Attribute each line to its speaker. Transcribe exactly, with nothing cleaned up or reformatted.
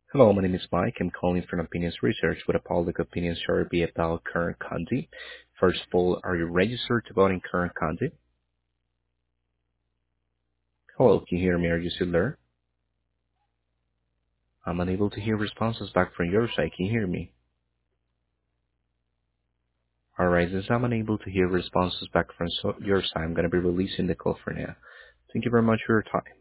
Speaker 1: Hello, my name is Mike. I'm calling from Opinions Research with a public opinion survey about Kern County. First of all, are you registered to vote in Kern County? Hello, can you hear me? Are you still there? I'm unable to hear responses back from your side. Can you hear me? Alright, since I'm unable to hear responses back from so- your side, I'm going to be releasing the call for now. Thank you very much for your time.